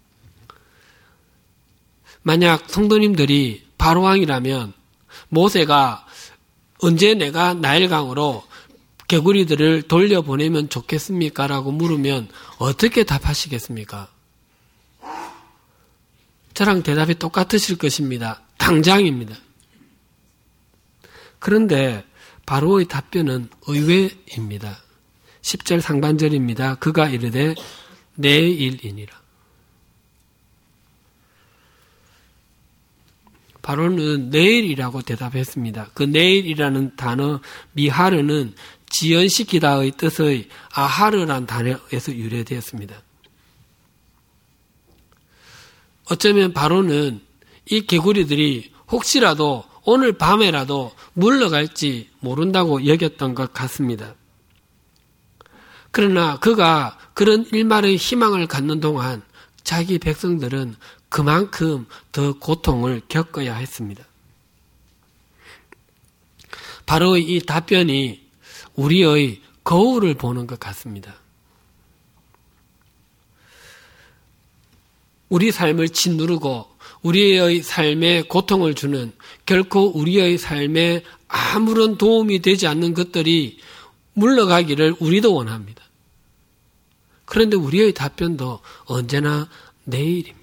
S2: 만약 성도님들이 바로왕이라면 모세가 언제 내가 나일강으로 개구리들을 돌려보내면 좋겠습니까? 라고 물으면 어떻게 답하시겠습니까? 저랑 대답이 똑같으실 것입니다. 당장입니다. 그런데 바로의 답변은 의외입니다. 10절 상반절입니다. 그가 이르되 내일이니라. 바로는 내일이라고 대답했습니다. 그 내일이라는 단어 미하르는 지연시키다의 뜻의 아하르란 단어에서 유래되었습니다. 어쩌면 바로는 이 개구리들이 혹시라도 오늘 밤에라도 물러갈지 모른다고 여겼던 것 같습니다. 그러나 그가 그런 일말의 희망을 갖는 동안 자기 백성들은 그만큼 더 고통을 겪어야 했습니다. 바로의 이 답변이 우리의 거울을 보는 것 같습니다. 우리 삶을 짓누르고 우리의 삶에 고통을 주는, 결코 우리의 삶에 아무런 도움이 되지 않는 것들이 물러가기를 우리도 원합니다. 그런데 우리의 답변도 언제나 내일입니다.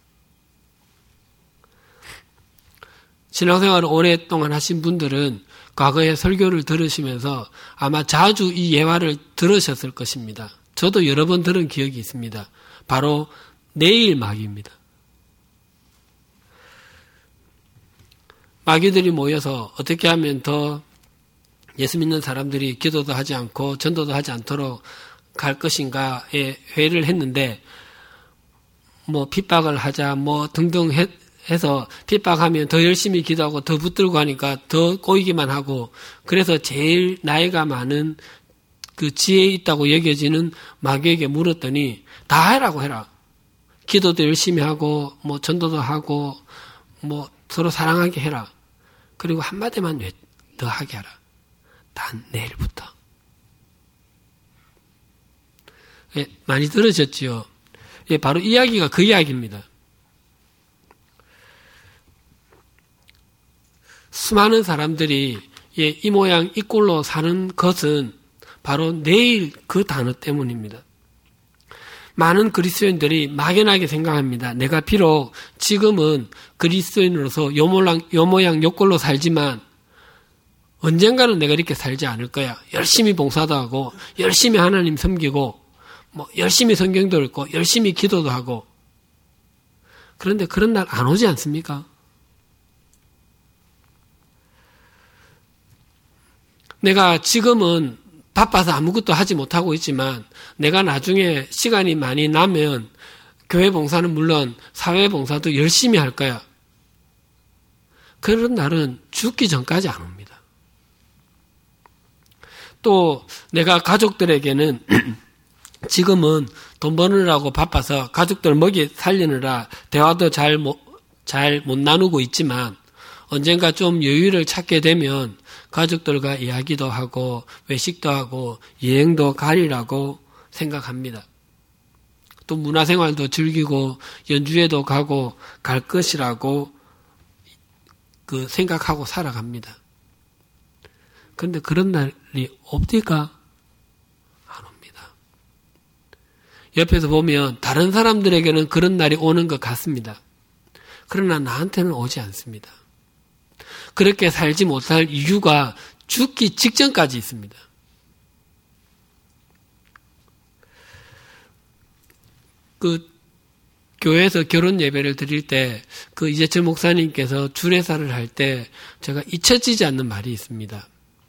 S2: 신앙생활을 오랫동안 하신 분들은 과거에 설교를 들으시면서 아마 자주 이 예화를 들으셨을 것입니다. 저도 여러 번 들은 기억이 있습니다. 바로 내일 마귀입니다. 마귀들이 모여서 어떻게 하면 더 예수 믿는 사람들이 기도도 하지 않고 전도도 하지 않도록 갈 것인가에 회의를 했는데, 핍박을 하자, 등등 해서 핍박하면 더 열심히 기도하고 더 붙들고 하니까 더 꼬이기만 하고, 그래서 제일 나이가 많은 그 지혜 있다고 여겨지는 마귀에게 물었더니 다 해라고 해라. 기도도 열심히 하고, 전도도 하고, 서로 사랑하게 해라. 그리고 한마디만 더 하게 하라. 단 내일부터. 예, 많이 들으셨지요? 예, 바로 이야기가 그 이야기입니다. 수많은 사람들이 이 모양 이 꼴로 사는 것은 바로 내일 그 단어 때문입니다. 많은 그리스도인들이 막연하게 생각합니다. 내가 비록 지금은 그리스도인으로서 요 모양 요 꼴로 살지만 언젠가는 내가 이렇게 살지 않을 거야. 열심히 봉사도 하고 열심히 하나님 섬기고 열심히 성경도 읽고 열심히 기도도 하고. 그런데 그런 날 안 오지 않습니까? 내가 지금은 바빠서 아무것도 하지 못하고 있지만 내가 나중에 시간이 많이 나면 교회 봉사는 물론 사회 봉사도 열심히 할 거야. 그런 날은 죽기 전까지 안 옵니다. 또 내가 가족들에게는 지금은 돈 버느라고 바빠서 가족들 먹이 살리느라 대화도 잘 못 나누고 있지만 언젠가 좀 여유를 찾게 되면 가족들과 이야기도 하고 외식도 하고 여행도 가리라고 생각합니다. 또 문화생활도 즐기고 연주회도 가고 갈 것이라고 생각하고 살아갑니다. 그런데 그런 날이 옵니까? 안 옵니다. 옆에서 보면 다른 사람들에게는 그런 날이 오는 것 같습니다. 그러나 나한테는 오지 않습니다. 그렇게 살지 못할 이유가 죽기 직전까지 있습니다. 교회에서 결혼 예배를 드릴 때 이재철 목사님께서 주례사를 할 때 제가 잊혀지지 않는 말이 있습니다.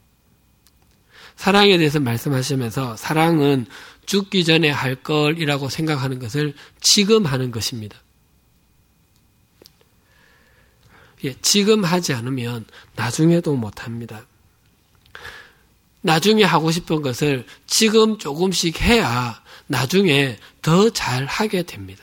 S2: 사랑에 대해서 말씀하시면서 사랑은 죽기 전에 할 걸이라고 생각하는 것을 지금 하는 것입니다. 지금 하지 않으면 나중에도 못합니다. 나중에 하고 싶은 것을 지금 조금씩 해야 나중에 더 잘하게 됩니다.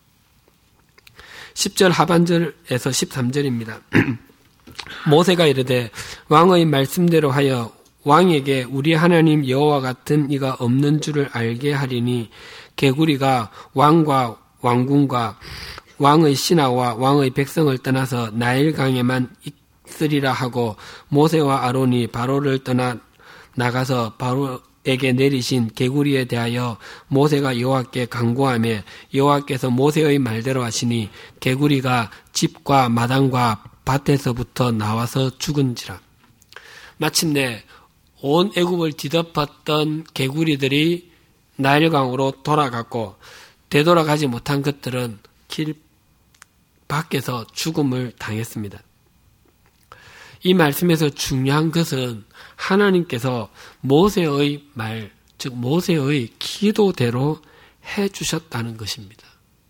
S2: 10절 하반절에서 13절입니다. 모세가 이르되 왕의 말씀대로 하여 왕에게 우리 하나님 여호와 같은 이가 없는 줄을 알게 하리니 개구리가 왕과 왕궁과 왕의 신하와 왕의 백성을 떠나서 나일강에만 있으리라 하고 모세와 아론이 바로를 떠나 나가서 바로에게 내리신 개구리에 대하여 모세가 여호와께 간구하며 여호와께서 모세의 말대로 하시니 개구리가 집과 마당과 밭에서부터 나와서 죽은지라. 마침내 온 애굽을 뒤덮었던 개구리들이 나일강으로 돌아갔고 되돌아가지 못한 것들은 길 밖에서 죽음을 당했습니다. 이 말씀에서 중요한 것은 하나님께서 모세의 말, 즉 모세의 기도대로 해주셨다는 것입니다.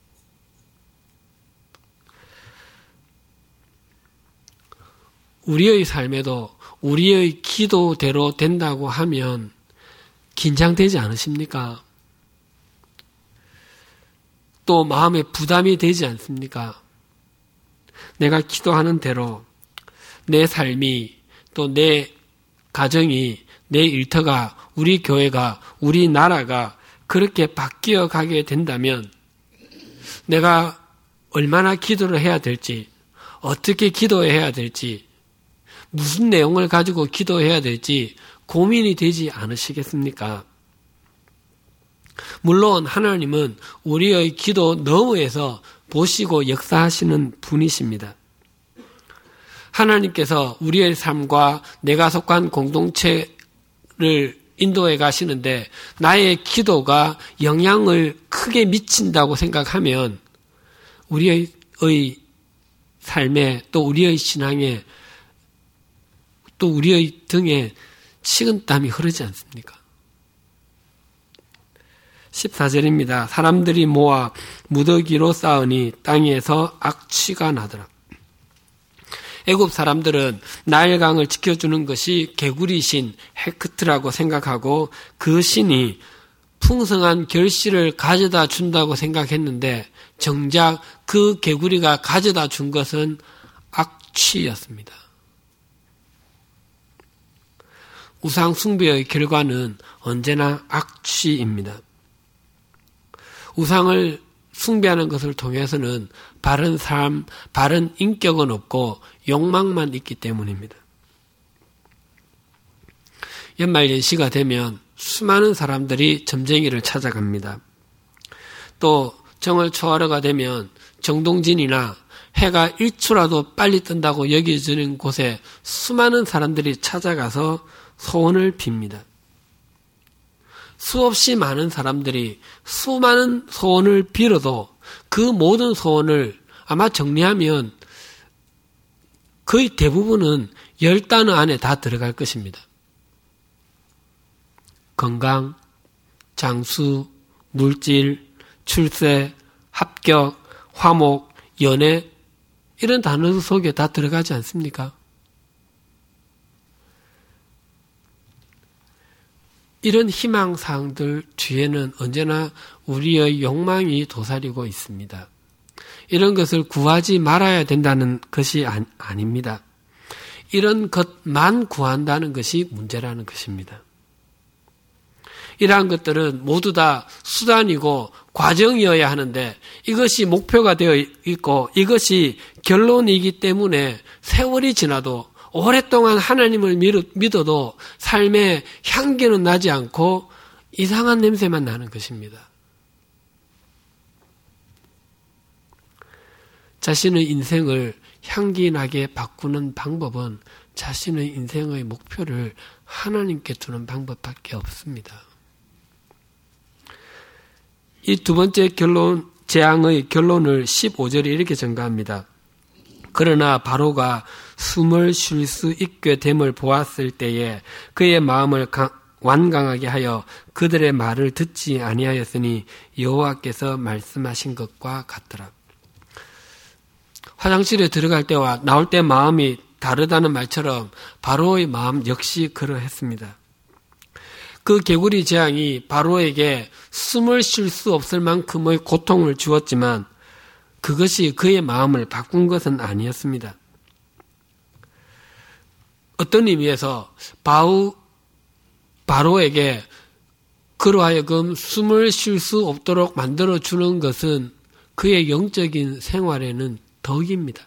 S2: 우리의 삶에도 우리의 기도대로 된다고 하면 긴장되지 않으십니까? 또 마음에 부담이 되지 않습니까? 내가 기도하는 대로 내 삶이 또 내 가정이 내 일터가 우리 교회가 우리 나라가 그렇게 바뀌어 가게 된다면 내가 얼마나 기도를 해야 될지 어떻게 기도해야 될지 무슨 내용을 가지고 기도해야 될지 고민이 되지 않으시겠습니까? 물론 하나님은 우리의 기도 너머에서 보시고 역사하시는 분이십니다. 하나님께서 우리의 삶과 내가 속한 공동체를 인도해 가시는데 나의 기도가 영향을 크게 미친다고 생각하면 우리의 삶에 또 우리의 신앙에 또 우리의 등에 식은땀이 흐르지 않습니까? 14절입니다. 사람들이 모아 무더기로 쌓으니 땅에서 악취가 나더라. 애굽 사람들은 나일강을 지켜주는 것이 개구리신 헤크트라고 생각하고 그 신이 풍성한 결실을 가져다 준다고 생각했는데 정작 그 개구리가 가져다 준 것은 악취였습니다. 우상 숭배의 결과는 언제나 악취입니다. 우상을 숭배하는 것을 통해서는 바른 삶, 바른 인격은 없고 욕망만 있기 때문입니다. 연말연시가 되면 수많은 사람들이 점쟁이를 찾아갑니다. 또 정월 초하루가 되면 정동진이나 해가 1초라도 빨리 뜬다고 여겨지는 곳에 수많은 사람들이 찾아가서 소원을 빕니다. 수없이 많은 사람들이 수많은 소원을 빌어도 그 모든 소원을 아마 정리하면 거의 대부분은 10단어 안에 다 들어갈 것입니다. 건강, 장수, 물질, 출세, 합격, 화목, 연애 이런 단어 속에 다 들어가지 않습니까? 이런 희망사항들 뒤에는 언제나 우리의 욕망이 도사리고 있습니다. 이런 것을 구하지 말아야 된다는 것이 아닙니다. 이런 것만 구한다는 것이 문제라는 것입니다. 이러한 것들은 모두 다 수단이고 과정이어야 하는데 이것이 목표가 되어 있고 이것이 결론이기 때문에 세월이 지나도 오랫동안 하나님을 믿어도 삶의 향기는 나지 않고 이상한 냄새만 나는 것입니다. 자신의 인생을 향기나게 바꾸는 방법은 자신의 인생의 목표를 하나님께 두는 방법밖에 없습니다. 이 두 번째 재앙의 결론을 15절에 이렇게 전가합니다. 그러나 바로가 숨을 쉴 수 있게 됨을 보았을 때에 그의 마음을 완강하게 하여 그들의 말을 듣지 아니하였으니 여호와께서 말씀하신 것과 같더라. 화장실에 들어갈 때와 나올 때 마음이 다르다는 말처럼 바로의 마음 역시 그러했습니다. 그 개구리 재앙이 바로에게 숨을 쉴 수 없을 만큼의 고통을 주었지만 그것이 그의 마음을 바꾼 것은 아니었습니다. 어떤 의미에서 바로에게 그로 하여금 숨을 쉴 수 없도록 만들어주는 것은 그의 영적인 생활에는 덕입니다.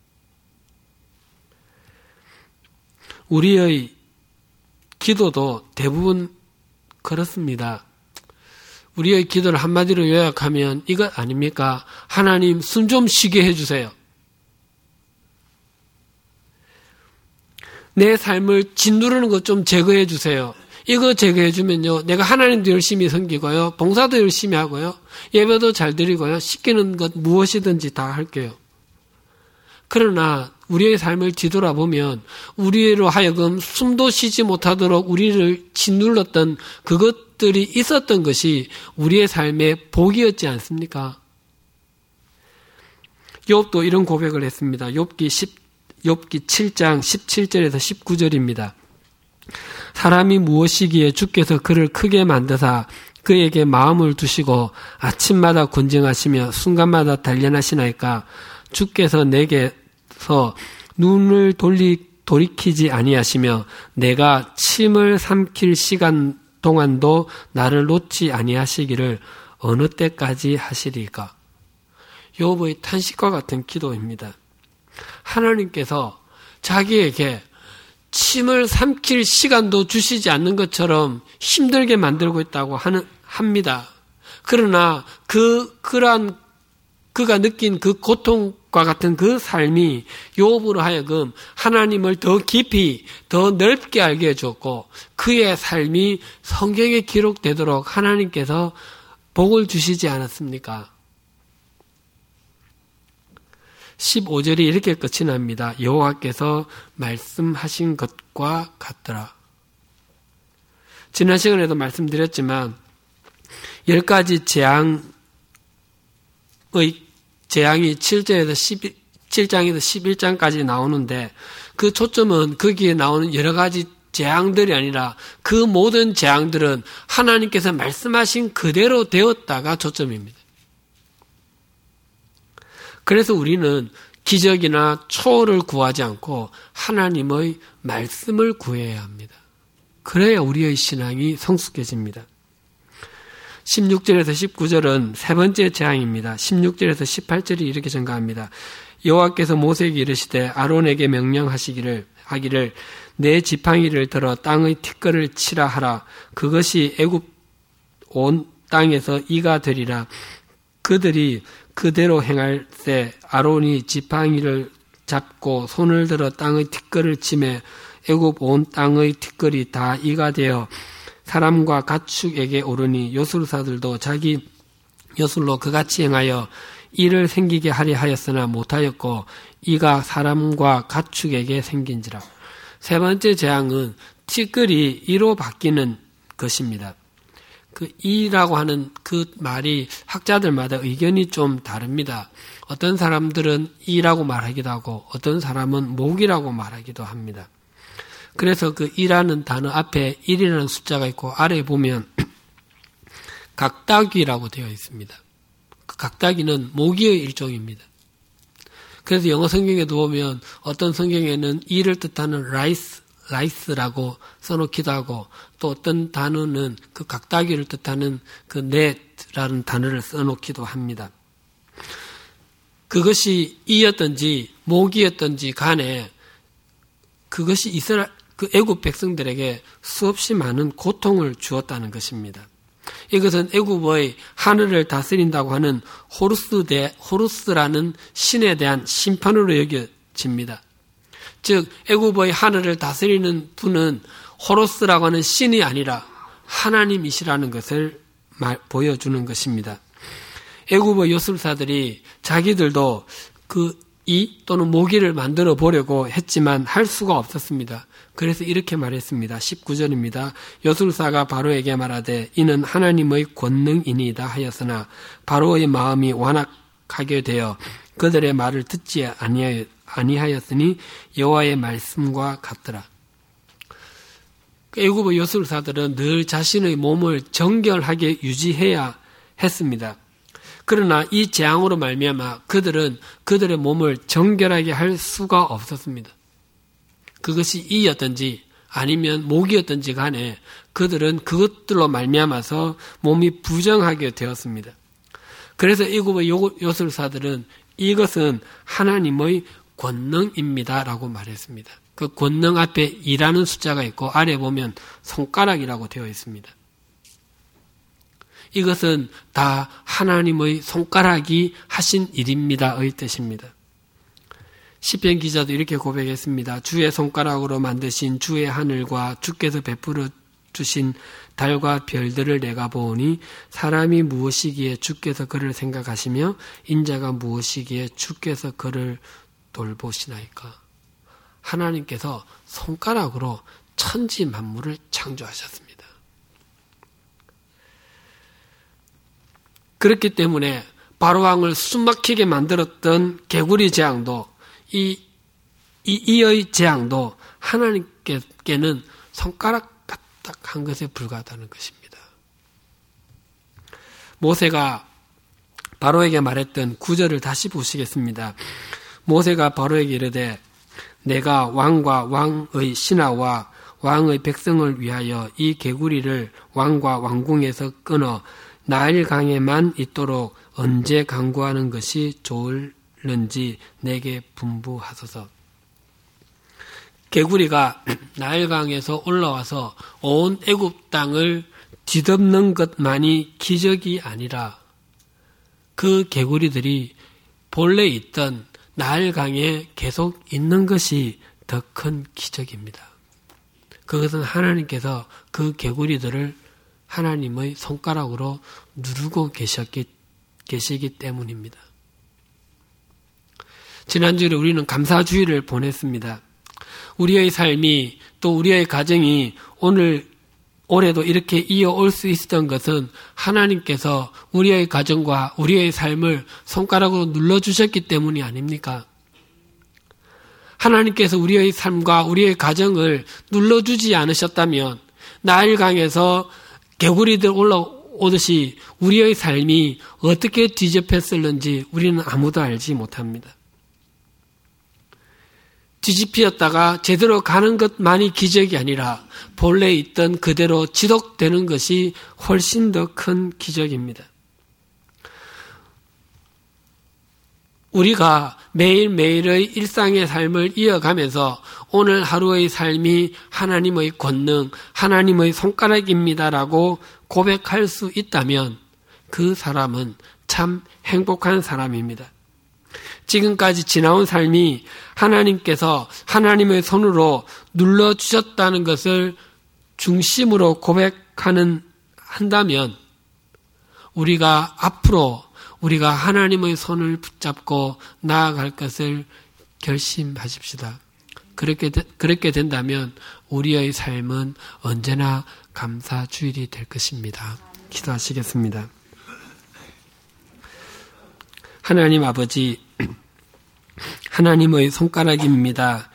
S2: 우리의 기도도 대부분 그렇습니다. 우리의 기도를 한마디로 요약하면 이것 아닙니까? 하나님 숨 좀 쉬게 해주세요. 내 삶을 짓누르는 것 좀 제거해 주세요. 이거 제거해 주면요, 내가 하나님도 열심히 섬기고요, 봉사도 열심히 하고요, 예배도 잘 드리고요, 시키는 것 무엇이든지 다 할게요. 그러나 우리의 삶을 뒤돌아보면 우리로 하여금 숨도 쉬지 못하도록 우리를 짓눌렀던 그것들이 있었던 것이 우리의 삶의 복이었지 않습니까? 욥도 이런 고백을 했습니다. 욥기 7장 17절에서 19절입니다. 사람이 무엇이기에 주께서 그를 크게 만드사 그에게 마음을 두시고 아침마다 군증하시며 순간마다 단련하시나이까. 주께서 내게서 눈을 돌이키지 아니하시며 내가 침을 삼킬 시간 동안도 나를 놓지 아니하시기를 어느 때까지 하시리까. 욥의 탄식과 같은 기도입니다. 하나님께서 자기에게 침을 삼킬 시간도 주시지 않는 것처럼 힘들게 만들고 있다고 합니다. 그러나 그가 느낀 그 고통과 같은 그 삶이 욥으로 하여금 하나님을 더 깊이 더 넓게 알게 해줬고 그의 삶이 성경에 기록되도록 하나님께서 복을 주시지 않았습니까? 15절이 이렇게 끝이 납니다. 여호와께서 말씀하신 것과 같더라. 지난 시간에도 말씀드렸지만 10가지 재앙이 7장에서 11장까지 나오는데 그 초점은 거기에 나오는 여러 가지 재앙들이 아니라 그 모든 재앙들은 하나님께서 말씀하신 그대로 되었다가 초점입니다. 그래서 우리는 기적이나 초월을 구하지 않고 하나님의 말씀을 구해야 합니다. 그래야 우리의 신앙이 성숙해집니다. 16절에서 19절은 세 번째 재앙입니다. 16절에서 18절이 이렇게 전가합니다. 여호와께서 모세에게 이르시되 아론에게 명령하시기를 내 지팡이를 들어 땅의 티끌을 치라 하라. 그것이 애굽 온 땅에서 이가 되리라. 그들이 그대로 행할 때 아론이 지팡이를 잡고 손을 들어 땅의 티끌을 치매 애굽 온 땅의 티끌이 다 이가 되어 사람과 가축에게 오르니 요술사들도 자기 요술로 그같이 행하여 이를 생기게 하려 하였으나 못하였고 이가 사람과 가축에게 생긴지라. 세 번째 재앙은 티끌이 이로 바뀌는 것입니다. 그 이라고 하는 그 말이 학자들마다 의견이 좀 다릅니다. 어떤 사람들은 이라고 말하기도 하고 어떤 사람은 목이라고 말하기도 합니다. 그래서 그 이라는 단어 앞에 1이라는 숫자가 있고 아래에 보면 각다귀라고 되어 있습니다. 그 각다귀는 모기의 일종입니다. 그래서 영어 성경에도 보면 어떤 성경에는 이를 뜻하는 라이스라고 써놓기도 하고 또 어떤 단어는 그 각다귀를 뜻하는 그 넷이라는 단어를 써놓기도 합니다. 그것이 이였던지 모기였던지 간에 그것이 그 애굽 백성들에게 수없이 많은 고통을 주었다는 것입니다. 이것은 애굽의 하늘을 다스린다고 하는 호루스라는 신에 대한 심판으로 여겨집니다. 즉 애굽의 하늘을 다스리는 분은 호루스라고 하는 신이 아니라 하나님이시라는 것을 보여주는 것입니다. 애굽의 요술사들이 자기들도 그 이 또는 모기를 만들어 보려고 했지만 할 수가 없었습니다. 그래서 이렇게 말했습니다. 19절입니다. 요술사가 바로에게 말하되 이는 하나님의 권능이니이다 하였으나 바로의 마음이 완악하게 되어 그들의 말을 듣지 아니하였으니 여호와의 말씀과 같더라. 애굽의 요술사들은 늘 자신의 몸을 정결하게 유지해야 했습니다. 그러나 이 재앙으로 말미암아 그들은 그들의 몸을 정결하게 할 수가 없었습니다. 그것이 이였든지 아니면 목이었든지 간에 그들은 그것들로 말미암아서 몸이 부정하게 되었습니다. 그래서 애굽의 요술사들은 이것은 하나님의 권능입니다라고 말했습니다. 그 권능 앞에 2라는 숫자가 있고 아래 보면 손가락이라고 되어 있습니다. 이것은 다 하나님의 손가락이 하신 일입니다의 뜻입니다. 시편 기자도 이렇게 고백했습니다. 주의 손가락으로 만드신 주의 하늘과 주께서 베풀어 주신 달과 별들을 내가 보오니 사람이 무엇이기에 주께서 그를 생각하시며 인자가 무엇이기에 주께서 그를 돌보시나이까. 하나님께서 손가락으로 천지 만물을 창조하셨습니다. 그렇기 때문에 바로왕을 숨막히게 만들었던 개구리 재앙도 이의 재앙도 하나님께는 손가락 까딱한 것에 불과하다는 것입니다. 모세가 바로에게 말했던 9절을 다시 보시겠습니다. 모세가 바로에게 이르되 내가 왕과 왕의 신하와 왕의 백성을 위하여 이 개구리를 왕과 왕궁에서 끊어 나일강에만 있도록 언제 강구하는 것이 좋을는지 내게 분부하소서. 개구리가 나일강에서 올라와서 온 애굽 땅을 뒤덮는 것만이 기적이 아니라 그 개구리들이 본래 있던 나일강에 계속 있는 것이 더 큰 기적입니다. 그것은 하나님께서 그 개구리들을 하나님의 손가락으로 누르고 계시기 때문입니다. 지난주에 우리는 감사주의를 보냈습니다. 우리의 삶이 또 우리의 가정이 올해도 이렇게 이어올 수 있었던 것은 하나님께서 우리의 가정과 우리의 삶을 손가락으로 눌러주셨기 때문이 아닙니까? 하나님께서 우리의 삶과 우리의 가정을 눌러주지 않으셨다면 나일강에서 개구리들 올라오듯이 우리의 삶이 어떻게 뒤집혔을는지 우리는 아무도 알지 못합니다. 뒤집혔다가 제대로 가는 것만이 기적이 아니라 본래 있던 그대로 지속되는 것이 훨씬 더 큰 기적입니다. 우리가 매일매일의 일상의 삶을 이어가면서 오늘 하루의 삶이 하나님의 권능, 하나님의 손가락입니다라고 고백할 수 있다면 그 사람은 참 행복한 사람입니다. 지금까지 지나온 삶이 하나님께서 하나님의 손으로 눌러주셨다는 것을 중심으로 한다면 우리가 앞으로 우리가 하나님의 손을 붙잡고 나아갈 것을 결심하십시다. 그렇게 된다면 우리의 삶은 언제나 감사주일이 될 것입니다. 기도하시겠습니다. 하나님 아버지, 하나님의 손가락입니다.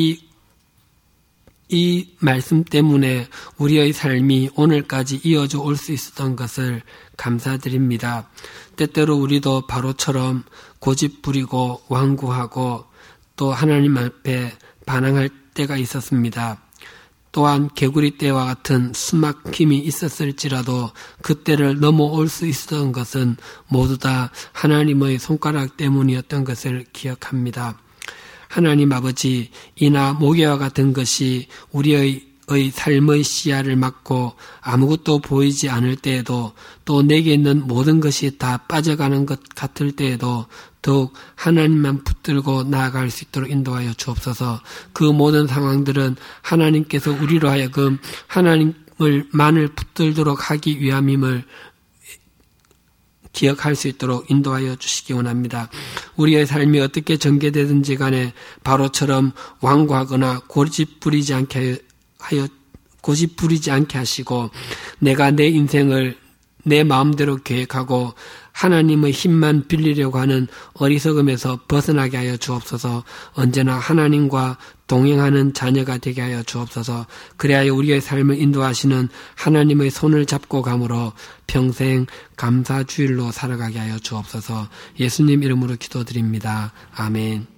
S2: 이 말씀 때문에 우리의 삶이 오늘까지 이어져 올 수 있었던 것을 감사드립니다. 때때로 우리도 바로처럼 고집 부리고 완고하고 또 하나님 앞에 반항할 때가 있었습니다. 또한 개구리 때와 같은 숨막힘이 있었을지라도 그때를 넘어올 수 있었던 것은 모두 다 하나님의 손가락 때문이었던 것을 기억합니다. 하나님 아버지, 이나 모기와 같은 것이 우리의 삶의 시야를 막고 아무것도 보이지 않을 때에도 또 내게 있는 모든 것이 다 빠져가는 것 같을 때에도 더욱 하나님만 붙들고 나아갈 수 있도록 인도하여 주옵소서. 그 모든 상황들은 하나님께서 우리로 하여금 하나님을만을 붙들도록 하기 위함임을 기억할 수 있도록 인도하여 주시기 원합니다. 우리의 삶이 어떻게 전개되든지 간에 바로처럼 완고하거나 고집 부리지 않게 하시고 내가 내 인생을 내 마음대로 계획하고 하나님의 힘만 빌리려고 하는 어리석음에서 벗어나게 하여 주옵소서. 언제나 하나님과 동행하는 자녀가 되게 하여 주옵소서. 그래야 우리의 삶을 인도하시는 하나님의 손을 잡고 감으로 평생 감사주일로 살아가게 하여 주옵소서. 예수님 이름으로 기도드립니다. 아멘.